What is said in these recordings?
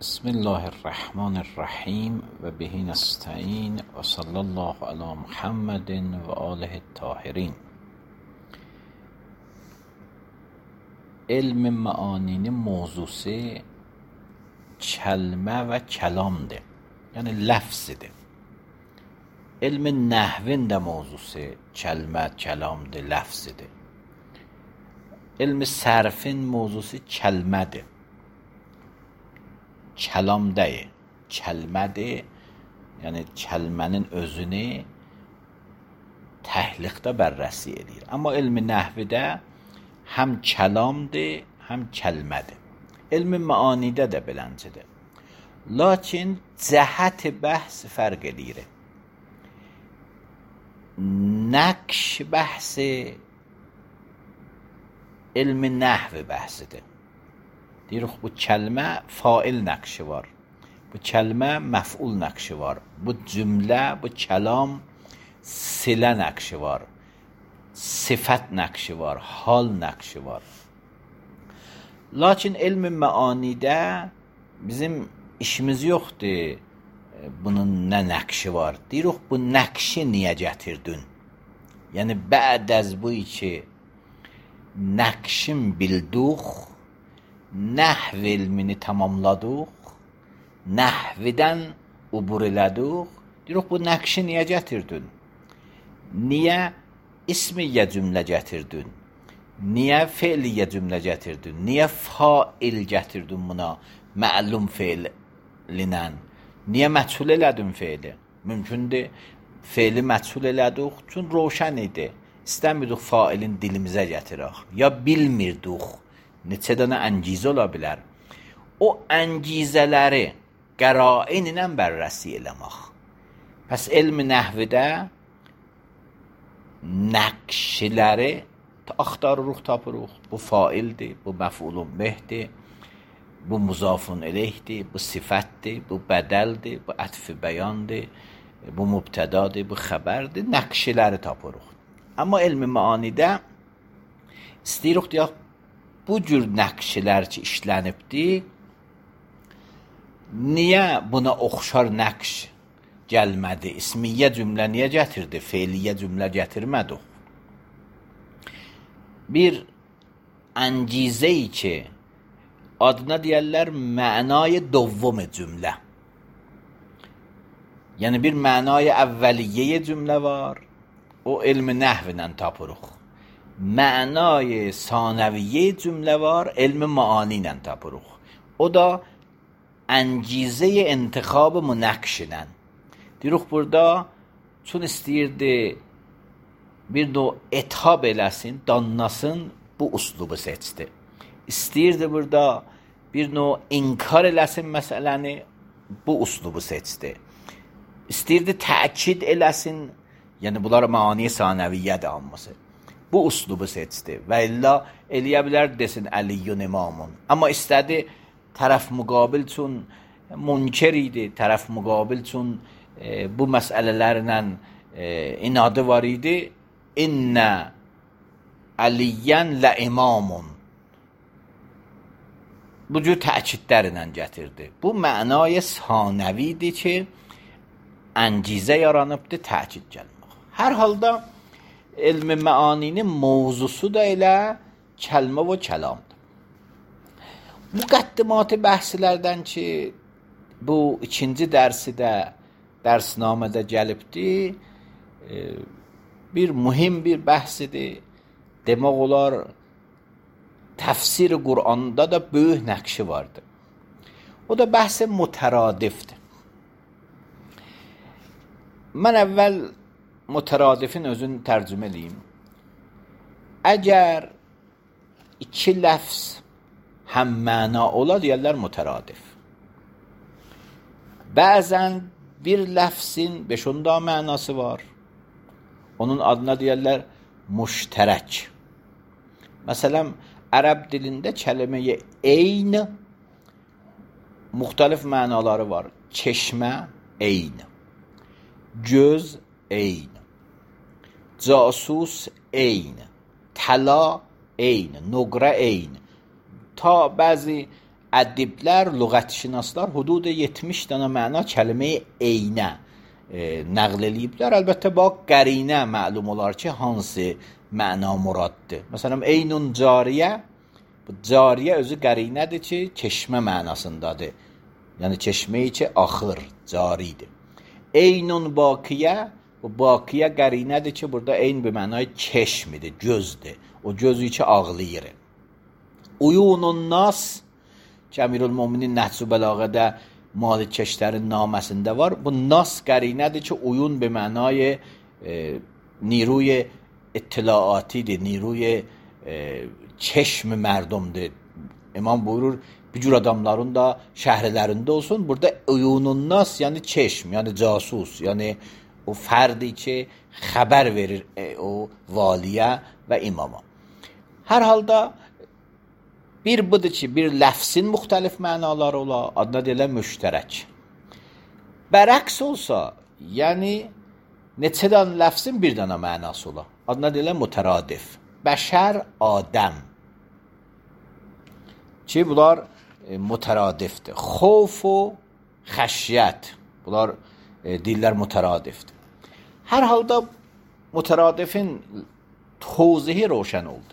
بسم الله الرحمن الرحیم و به نستعین و صلی الله علی محمد و آله الطاهرین. علم معانین موضوعه کلمه و کلام ده، یعنی لفظ ده. علم نحوین ده موضوعه کلمه کلام ده، لفظ ده. علم صرفین موضوعه کلمه ده، kəlamdəyi, kəlmədir, yəni kəlmənin özünü təhliqdə bərrəsi edir. Amma elmi nəhvidə həm kəlamdır, həm kəlmədir. Elmi məanidə də beləncidir. Lakin cəhət bəhs fərq edir. Nəqş bəhsi elmi nəhvi bəhsidir. Deyirik, bu kəlmə fail nəqşi var, bu kəlmə məf'ul nəqşi var, bu cümlə, bu kəlam silə nəqşi var, sifət nəqşi var, hal nəqşi var. Lakin elmi məanidə bizim işimiz yoxdur, bunun nə nəqşi var. Deyirik, bu nəqşi niyə gətirdin? Yəni, bə'd əz bu ki, nəqşin bilduq, nəhv ilmini tamamladıq, nəhvidən ubur elədik. Deyirik, bu nəqşi niyə gətirdin? Niyə ismiyyə cümlə gətirdin? Niyə feiliyyə cümlə gətirdin? Niyə fail gətirdin buna məlum feilinə? Niyə məchul elədin feili? Mümkündür, feili məchul elədik, çünki roşən idi. İstəmirdik failin dilimizə gətirək. Ya bilmirdik. Neçə dənə əncizə ola bilər. O əncizələri qərain ilə bərrəsi eləmək. Pəs elmi nəhvidə nəqşiləri axtarırıq, tapırıq. Bu faildir, bu məf'ulun bihdir, bu muzafun eleyhdir, bu sifətdir, bu bədəldir, bu ətf-i bəyandır, bu mübtədadır, bu xəbərdir. Nəqşiləri tapırıq. Amma elmi məanidə istəyirik deyək, bu cür nəqşilər ki, işlənibdir, niyə buna oxşar nəqş gəlmədi? İsmiyyə cümlə niyə gətirdi? Feiliyyə cümlə gətirmədi. Bir əncizəyi ki, adına deyərlər mənay dovvum cümlə. Yəni, bir mənay əvvəliyyə cümlə var, o elmi nəhvinə tapırıq. Mənay sanəviyyə cümlə var, elmi maani ilə tapırıq. O da əncizə intiqab münəqşilə. Deyirik, burada çün istəyirdi bir növ ethab eləsin, danlasın, bu uslubu seçdi. İstəyirdi burada bir növ inkar eləsin məsələni, bu uslubu seçdi. İstəyirdi təkid eləsin, yəni bunlar maani sanəviyyədir alması. Bu uslubu seçdi və illa eləyə bilər desin Əliyyun imamun. Amma istədi tərəf müqabil üçün münkər idi, tərəf müqabil üçün bu məsələlərlə inadı var idi. İnnə Əliyyən lə imamun. Bu cür təkidlərlə gətirdi. Bu mənay sanəvidir ki, əncizə yaranıbdır, təkid gəlmək. Hər halda elmi məaninin mövzusu da elə kəlmə və kəlamdır. Müqəddimat-ı bəhslərdən ki, bu ikinci dərsi də dərsnamədə gəlibdir, bir mühim bir bəhsidir. Demək olar, təfsir-i Qur'anda da böyük nəqşi vardır. O da bəhs-i mütəradifdir. Mən əvvəl mütəradifin özünü tərcümə edeyim. Əgər iki ləfz həm məna ola, deyərlər mütəradif. Bəzən bir ləfzin 5-10 mənası var. Onun adına deyərlər müştərək. Məsələn, ərəb dilində kəlməyə eyn müxtəlif mənaları var. Çeşmə, eyn. Göz, eyn. Casus, eyn. Təla, eyn. Nuqrə, eyn. Ta bəzi ədiblər, lüğətşünaslar hudud 70 dənə məna kəlmə eynə nəql eləyiblər. Əlbəttə bax qərinə məlum olar ki, hansı məna muraddır. Məsələn, eynun cariyə, bu cariyə özü qərinədir ki, çeşmə mənasındadır. Yəni çeşməyi ki, axır, caridir. Eynun baqiyə, bu baqiyə qərinədir ki, burada eyn bir mənay çeşmidir, gözdür. O gözü ki, ağlayır. Uyunun nas, ki Əmirülmöminin Nəhc-ü Bəlağədə Malik Keşlərin naməsində var. Bu nas qərinədir ki, uyun bir mənay نیروی اطلاعاتیdir, نیروی çeşm mərdumdur. İmam buyurur, bir cür adamların da şəhərlərində olsun. Burada uyunun nas, yəni çeşm, yəni casus, yəni o fərdi ki, xəbər verir o valiyə və imama. Hər halda bir budur ki, bir ləfsin müxtəlif mənaları ola, adına deyilən müştərək. Bərəqs olsa, yəni neçədən ləfsin bir dənə mənası ola, adına deyilən mütəradif. Bəşər, Adəm ki, bunlar mütəradifdir. Xof و xəşyət, bunlar deyirlər mütəradifdir. Hər halda mütəradifin توضیحی روشن oldu.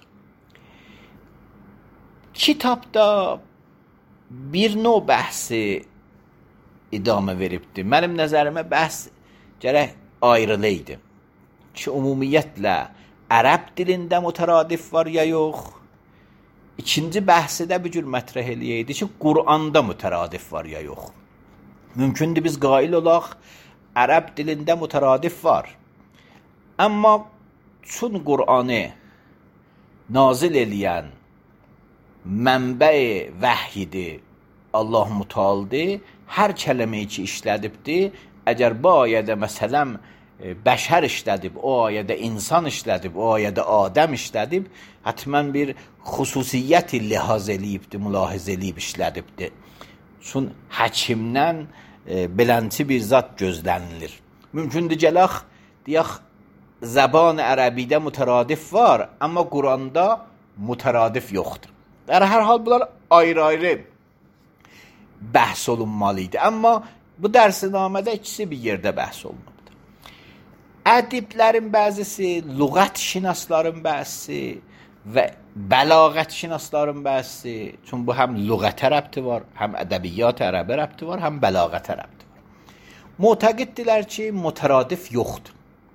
Kitabda bir növ bəhsi idamə veribdir. Mənim nəzərimə bəhs gərək ayrılı idi. Ki, ümumiyyətlə ərəb dilində mütəradif var ya yox. İkinci bəhsi də bir cür mətrəh eləyəydi ki, Qur'anda mütəradif var ya yox. Mümkündür biz qail olaq, ərəb dilində mütəradif var. Amma çün Qur'anı nazil eləyən mənbə-i vəhyidir, Allah mütealdır, hər kələməyi ki işlədibdir, əgər bu ayədə məsələn bəşər işlədib, o ayədə insan işlədib, o ayədə Adəm işlədib, hətmən bir xüsusiyyəti lihaz eləyibdir, mülahizə eləyib işlədibdir. Çün həkimdən bilənçi bir zat gözlənilir. Mümkündür gələk, deyək, زبان ərəbidə mütəradif var, amma Quranda mütəradif yoxdur. Hər hal bunlar ayrı-ayrı bəhs olunmalı idi. Amma bu dərsinnamədə ikisi bir yerdə bəhs olunubdur. Ədiblərin bəzisi, lüğətşinasların bəzisi və bəlağətşinasların bəzisi, çünki bu həm lüğətə rəbti var, həm ədəbiyyat ərəbə rəbti var, həm bəlağətə rəbti var. Mu'təqiddirlər ki, mütəradif yoxdur.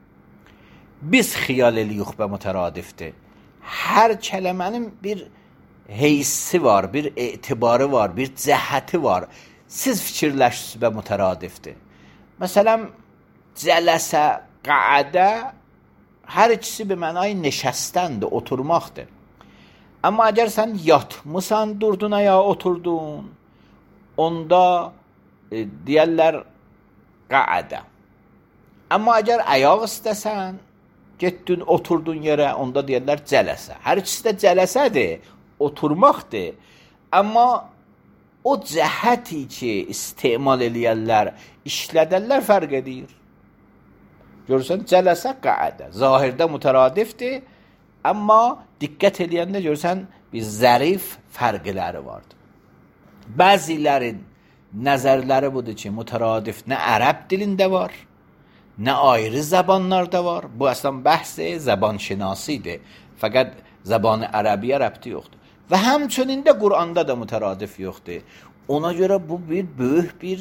Biz xiyal eləyik bə mütəradifdir. Hər kələmənin bir heysi var, bir etibarı var, bir cəhəti var. Siz fikirləşsiniz bə mütəradifdir. Məsələn, cələsə, qəədə hər ikisi bir mənay neşəstəndir, oturmaqdır. Amma əgər sən yatmısan, durdun ya oturdun, onda deyərlər qəədə. Amma əgər ayaq istəsən, getdin, oturdun yerə, onda deyərlər cələsə. Hər ikisi də cələsədir, oturmaqdır. Amma o cəhəti ki, istemal eləyərlər, işlədərlər fərq edir. Görürsən, cələsə qəədə. Zahirdə mütəradifdir, amma diqqət eləyəndə görürsən, bir zərif fərqləri vardır. Bəzilərin nəzərləri budur ki, mütəradif nə ərəb dilində var, nə ayrı zəbanlarda var. Bu əslən bəhs zəban şinasidir. Fəqət zəban ərəbiyə rəbti yoxdur. Və həmçinin də Qur'anda da mütəradif yoxdur. Ona görə bu bir böyük bir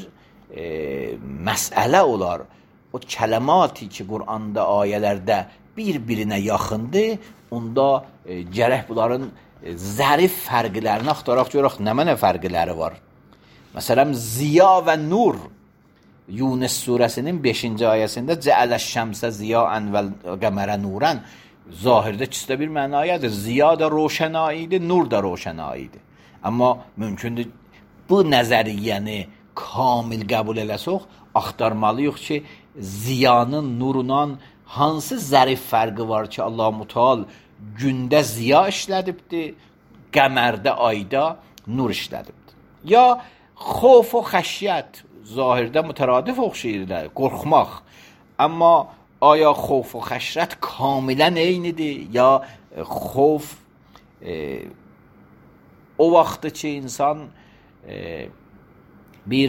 məsələ olar. O kələmati ki, Qur'anda ayələrdə bir-birinə yaxındır, onda gərək bunların zərif fərqlərini axtaraq görək nə mənə fərqləri var. Məsələn, ziya və nur Yunus surəsinin 5-ci ayəsində Cəələş-şəmsə ziyaən və qəmərə nurən zahirdə ikisi bir mənayadır. Ziya da roşənayidir, nur da roşənayidir. Amma mümkündür bu nəzəriyyəni kamil qəbul eləsək, axtarmalıyıq ki, ziyanın, nurundan hansı zərif fərqi var ki, Allah Müteal gündə ziya işlədibdir, qəmərdə, ayda nur işlədibdir. Ya xof və xəşyət zahirdə mütəradif oxşayırlar, qorxmaq. Amma aya xof və xəşrət kamilən eynidir, ya xof o vaxtı ki, insan bir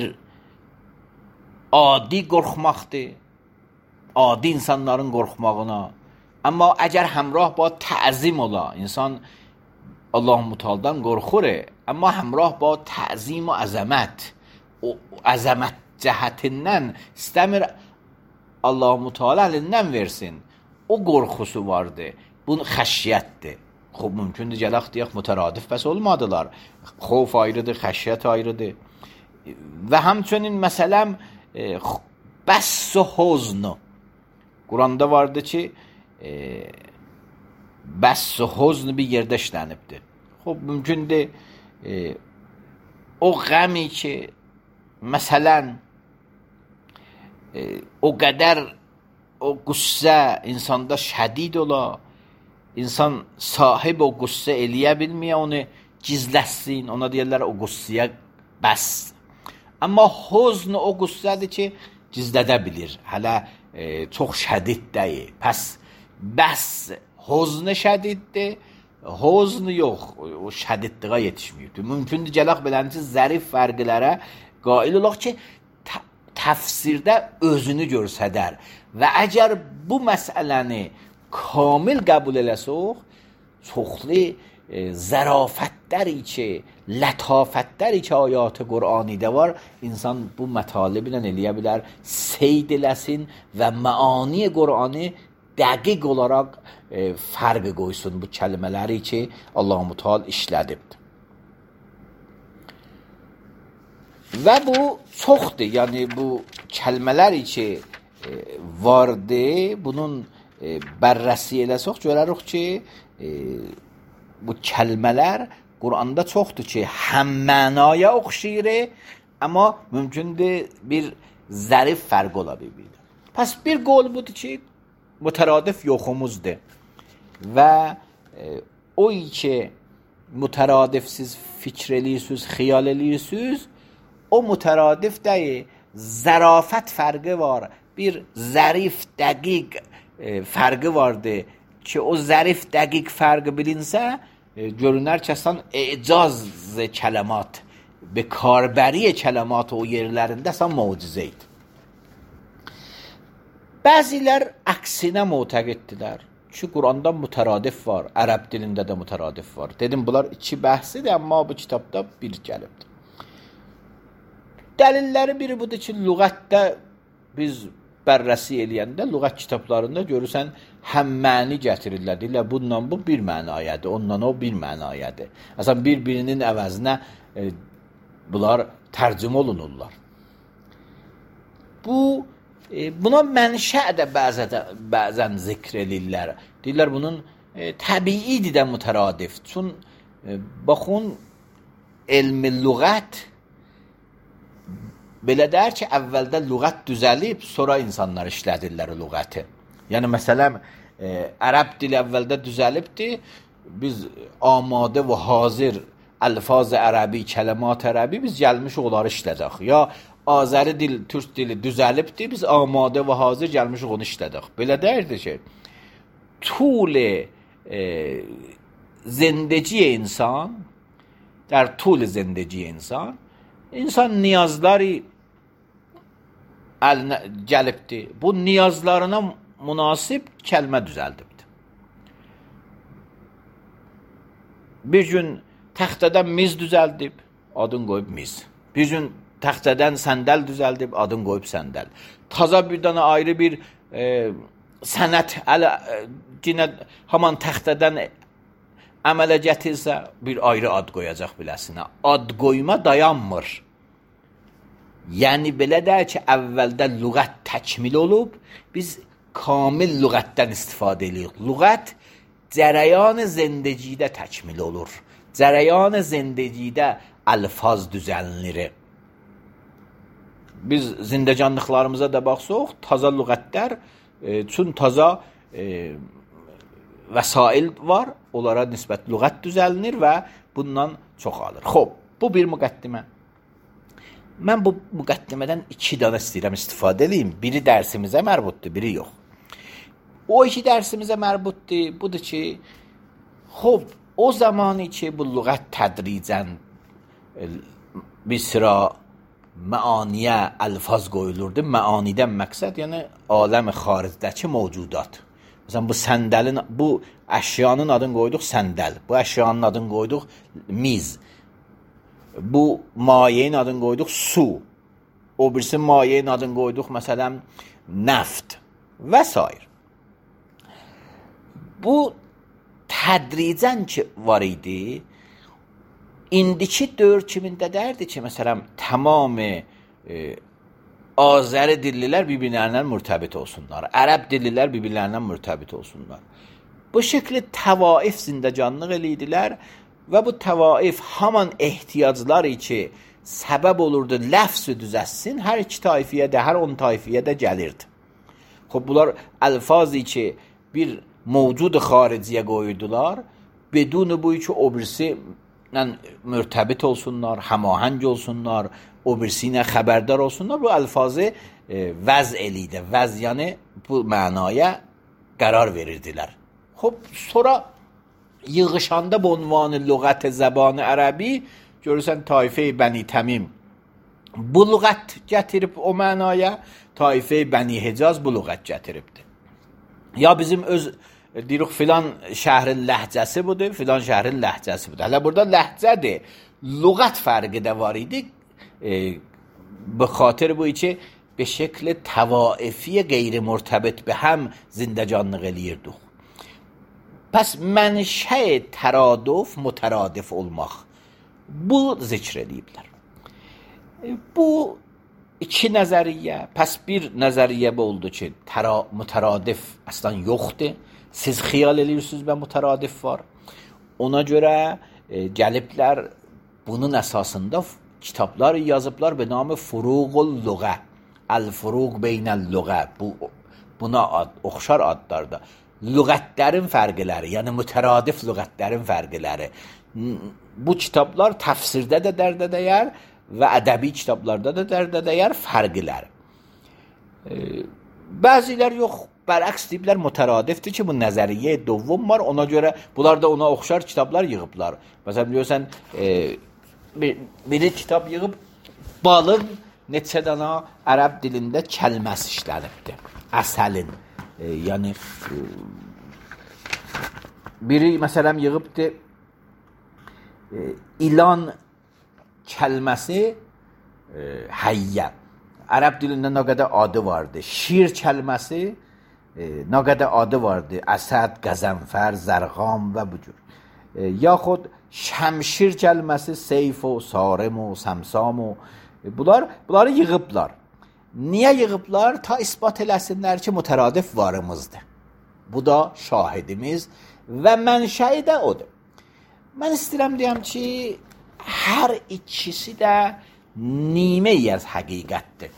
adi qorxmaqdır, adi insanların qorxmağına. Amma əgər həmrah ba təzim ola, insan Allah-u Teala'dan qorxur, amma həmrah ba təzim və əzəmət, o əzəmət cəhətindən istəmir Allah-u Teala əlindən versin. O qorxusu vardır. Bu xəşiyyətdir. Xub mümkündür gələk deyək mütəradif bəs olmadılar. Xof ayrıdır, xəşiyyət ayrıdır. Və həmçinin məsələm bəs-i huzn. Quranda vardı ki, bəs-i huzn bir yerdə işlənibdir. Xub mümkündür o qəmi ki, məsələn o qədər o qüssə insanda şədid ola, insan sahib o qüssə eləyə bilməyə, onu gizləsin, ona deyirlər o qüssəyə bəs. Amma huzn o qüssədir ki, gizlədə bilir, hələ çox şədid deyil. Pəs bəs huzn şədiddir, huzn yox, o şədidliyə yetişməyibdir. Mümkündür gələk belənci zərif fərqlərə qail olaq ki, təfsirdə özünü görsədər və əgər bu məsələni kamil qəbul eləsək, çoxlu zərafətləri ki, lətafətləri ki, ayat-ı Qur'anidə var, insan bu mətaliblə eləyə bilər, seyd eləsin və məani Qur'anı dəqiq olaraq fərq qoysun bu kəlmələri ki, Allah-u Teala işlədibdir. Və bu çoxdur, yəni bu kəlmələri ki, vardır, bunun bərrəsi eləsək, görərik ki, bu kəlmələr Quranda çoxdur ki, həm mənaya oxşayır, amma mümkündür bir zərif fərq ola bilir. Pəs bir qol budur ki, mütəradif yoxumuzdur və o ki, mütəradifsiz fikr eləyirsiniz, xiyal eləyirsiniz, o mütəradif deyil, zərafət fərqi var, bir zərif, dəqiq fərqi vardır ki, o zərif, dəqiq fərqi bilinsə, görünər ki, əslən icaz kələmat, bir karbəri kələmat o yerlərində əslən mucizə idi. Bəzilər əksinə mütəqiddirlər ki, Quranda mütəradif var, ərəb dilində də mütəradif var. Dedim, bunlar iki bəhsidir, amma bu kitabda bir gəlibdir. Dəlilləri biri budur ki, lüğətdə biz bərrəsi eləyəndə, lüğət kitablarında görürsən, həm məni gətirirlər, deyirlər, bununla bu bir mənayədir, onunla o bir mənayədir. Əslən, bir-birinin əvəzinə bunlar tərcümə olunurlar. Buna mənşə də bəzən zikr edirlər. Deyirlər, bunun təbiidir də mütəradif. Çün, baxın, elmi lüğət belə deyər ki, əvvəldə lüğət düzəlib, sonra insanlar işlədirlər lüğəti. Yəni, məsələn, ərəb dili əvvəldə düzəlibdir, biz amadə və hazır əlfaz-ı ərəbi, kələmat ərəbi, biz gəlmiş onları işlədək. Ya, Azəri dil, türk dili düzəlibdir, biz amadə və hazır gəlmiş onu işlədək. Belə deyirdi ki, tul zindəci insan, در طول زندگی insan niyazları əlinə gəlibdir. Bu niyazlarına münasib kəlmə düzəldibdir. Bir gün təxtədən miz düzəldib, adını qoyub miz. Bir gün təxtədən səndəl düzəldib, adını qoyub səndəl. Taza bir dənə ayrı bir sənət yenə haman təxtədən əmələ gətirsə, bir ayrı ad qoyacaq biləsinə. Ad qoyma dayanmır. Yəni, belə də ki, əvvəldə lüğət təkmil olub, biz kamil lüğətdən istifadə edirik. Lüğət cərəyan zindəcidə təkmil olur. Cərəyan zindəcidə əlfaz düzəlinir. Biz zindəcanlıqlarımıza da baxsaq, taza lüğətlər, çün taza vəsail var, onlara nisbət lüğət düzəlinir və bundan çoxalır. Xoş, bu bir müqəddimə. Mən bu müqəddimədən 2 dənə istəyirəm istifadə edeyim. Biri dərsimizə mərbutdur, biri yox. O 2 dərsimizə mərbutdur, budur ki, xoş, o zamanı ki, bu lüğət tədricən bir sıra maaniyə alfaz qoyulurdu. Maanidən məqsəd yəni aləm xaricdəki mövcudat. Məsələn, bu səndəlin, bu əşyanın adını qoyduq səndəl. Bu əşyanın adını qoyduq miz. Bu mayenin adını qoyduq su. O birisi mayenin adını qoyduq məsələn neft və s. Bu tədricən ki var idi. İndiki dövr kimində dərdi ki, məsələn, tamamı Azəri dillilər bir-birlərindən mürtəbit olsunlar. Ərəb dillilər bir-birlərindən mürtəbit olsunlar. Bu şəkildə təvaif zindəcanlıq eləyidilər və bu təvaif haman ehtiyacları ki, səbəb olurdu ləfz düzəssin, hər iki tayfiyyədə, hər 10 tayfiyyədə gəlirdi. Xub, bunlar əlfazı ki, bir mövcud xariciyə qoyurdular, bedun bu ki, o birisi mürtəbit olsunlar, həmahəng olsunlar, o birisi ilə xəbərdar olsunlar, bu əlfazı vəz eliydi. Vəz yəni bu mənaya qərar verirdilər. Xub, sonra yığışanda bu unvanı lüğət zəbanı ərəbi, görürsən Taifə-i Bəni Təmim bu lüğət gətirib o mənaya, Taifə-i Bəni Hicaz bu lüğət gətiribdir. Ya bizim öz deyirik filan şəhrin ləhcəsi budur, filan şəhrin ləhcəsi budur. Hələ burada ləhcədir, lüğət fərqi də var idi. به خاطر bu ki به شکل توائفی غیر مرتبط به هم زندجانlıq eləyirdik. Pəs mənşə təradüf, mütəradif olmaq. Bu zikr ediblər. Bu iki nəzəriyyə, pəs bir nəzəriyyə bu oldu ki, mütəradif əslən yoxdur. Siz xiyal edirsiniz və mütəradif var. Ona görə gəliblər bunun əsasında kitablar yazıblar به نام فروق اللغة الفروق بین اللغة buna oxşar adlarda lüğətlərin fərqləri yəni mütəradif lüğətlərin fərqləri bu kitablar təfsirdə də dərdə dəyər və ədəbi kitablarda da dərdə dəyər fərqlər bəzilər yox bərəks deyiblər mütəradifdir ki bu nəzəriyyə dovvum var ona görə bunlar da ona oxşar kitablar yığıblar məsələn biliyorsan biri kitab yığıb balın neçə dana ərəb dilində kəlməsi işlənibdir. Əsəlin. Yəni biri məsələn yığıbdır ilan kəlməsi həyyə. Ərəb dilində nə qədər adı vardı. Şir kəlməsi nə qədər adı vardı. Əsəd, qəzənfər, zərğam və bu cür. Yaxud şəmşir kəlməsi seyf o, sarım o, səmsam o. Bunları yığıblar. Niyə yığıblar? Ta isbat eləsinlər ki, mütəradif varımızdır. Bu da şahidimiz və mənşəyi də odur. Mən istəyirəm deyəm ki, hər ikisi də nimə-i az həqiqətdir.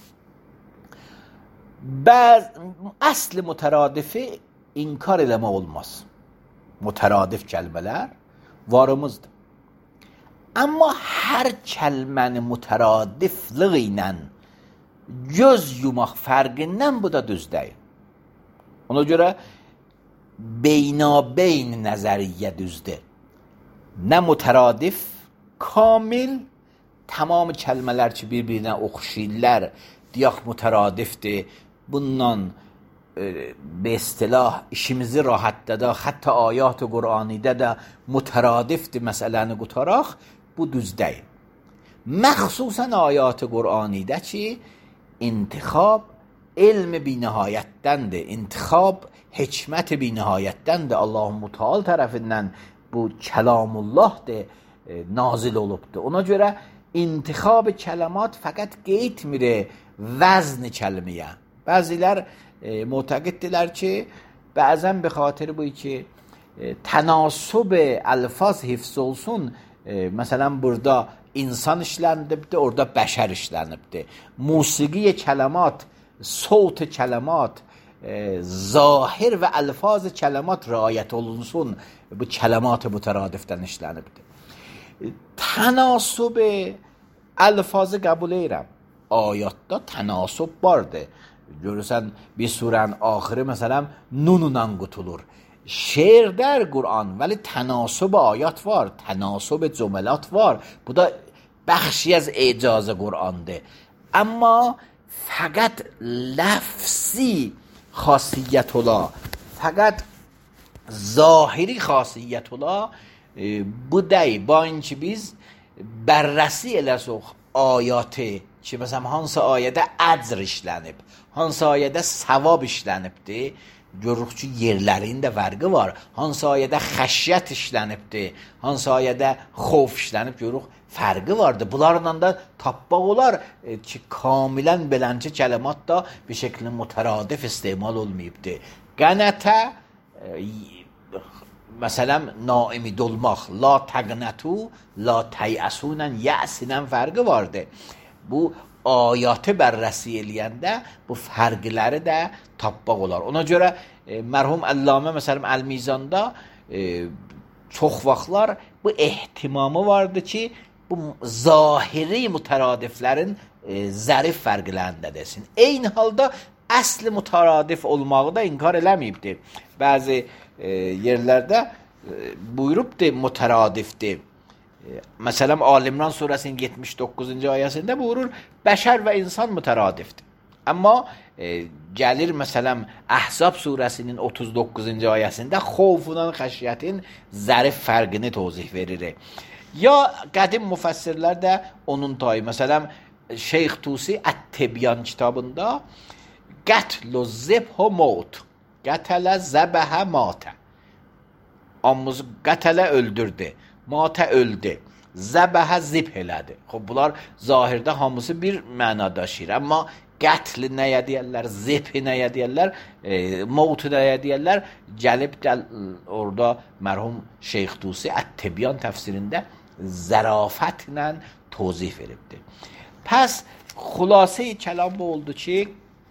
Əsli mütəradifi inkar eləmə olmaz. Mütəradif kəlmələr varımızdır. Amma hər kəlməni mütəradifliğ ilə göz yumaq fərqindən bu da düz deyil. Ona görə beynabeyn nəzəriyyə düzdür. Nə mütəradif, kamil, tamam kəlmələr ki bir-birinə oxşayırlar, deyək mütəradifdir. Bundan به اصطلاح işimizi rahatda hətta ayat-ı Qur'anidə də mütəradifdir məsələni qutaraq bu düz deyil. Məxsusən ayat-ı Qur'anidə ki intixab elm binihayətdəndir. İntixab hikmət binihayətdəndir. Allah-u Müteal tərəfindən bu kəlamullahdır nazil olubdur. Ona görə intixab kələmat fəqət qeydmir vəzn kəlməyə. Bəzilər معتقدdirlər ki, bəzən به خاطر bu ki tənasub alfaz hifz olsun, məsələn burada insan işlənibdir, orada bəşər işlənibdir. Musiqi kələmat, صوت kələmat, zahir və alfaz kələmat riayət olunsun, bu kələmat mütəradifdən işlənibdir. Tənasub alfazı qəbul edirəm. Ayatda tənasub vardır. Görürsən bir surənin axırı məsələn nununla qutulur. Şeirdə Qur'an, vəli tənasub ayat var, tənasub cümlət var. Bu da بخشی از اعجاز قرآنده، اما فقط لفظی خاصیت الله، فقط ظاهری خاصیت الله بوده. با اینکه biz بررسی eləsək ayatı ki, məsələn, hansı ayədə əcr işlənib, hansı ayədə savab işlənibdir, görürük ki, yerlərin də fərqi var. Hansı ayədə xəşyət işlənibdir, hansı ayədə xof işlənib, görürük fərqi vardır. Bunlarla da tapmaq olar ki, kamilən beləncə kəlmat da bir şəkildə mütəradif istemal olmayıbdır. Qənətə məsələn, naimid olmaq, la təqnətu, la təyəsunən, yəsinən fərqi vardır. Bu ayatı bərrəsi eləyəndə bu fərqləri də tapmaq olar. Ona görə mərhum Əllamə məsələn Əl-Mizanda çox vaxtlar bu ehtimamı vardı ki, bu zahiri mütəradiflərin zərif fərqlərində desin. Eyni halda əsli mütəradif olmağı da inkar eləməyibdir. Bəzi yerlərdə buyurubdur mütəradifdir. Məsələn, Al-İmran surəsinin 79-cu ayəsində buyurur, bəşər və insan mütəradifdir. Amma gəlir, məsələn, Əhzab surəsinin 39-cu ayəsində xovundan xəşyətin zərif fərqini tozih verir. Ya qədim müfəssirlər də onun tayı. Məsələn, Şeyx Tusi Ət-Tibyan kitabında qətl-u zibh-u mut, qətələ zəbəhə matə, ammuzu qətələ öldürdü, matə öldü, zəbəhə zibh elədi. Bunlar zahirdə hamısı bir məna daşıyır. Amma qətli nəyə deyərlər, zibhi nəyə deyərlər, mautu nəyə deyərlər, gəlib orada mərhum Şeyx Tusi Ət-Tibyan təfsirində zərafətlə tozih veribdir. Pəs xülasəyi kəlam bu oldu ki,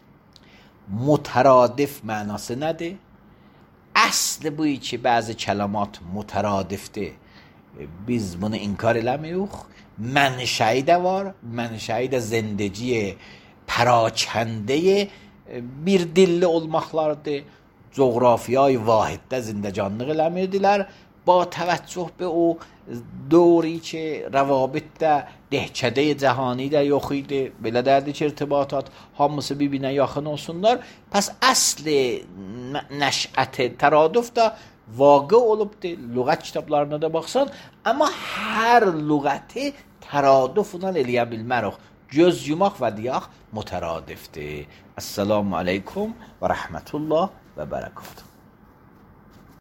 mütəradif mənası nədir? Əsli bu ki, bəzi kəlamat mütəradifdir. Biz bunu inkar eləmiyik. Mənşəyi də var. Mənşəyi də zindəciyə, pərakəndəyə bir dilli olmaqlardır. Coğrafiyayı vahiddə zindəcanlıq eləmirdilər. Ba təvəccüh be o دوری که روابط da dehçədə cəhani də yox idi. Belə dərdi ki, irtibatat hamısı bir-birinə yaxın olsunlar. Pəs əsli nəşət təradüf da vaqe olubdur. Lüğət kitablarına da baxsan, amma hər lüğəti təradüflə eləyə bilmərik. Göz yumaq və diyaq mütəradifdir. Esselamu aleykum və rəhmətullah və bərəkatuhu.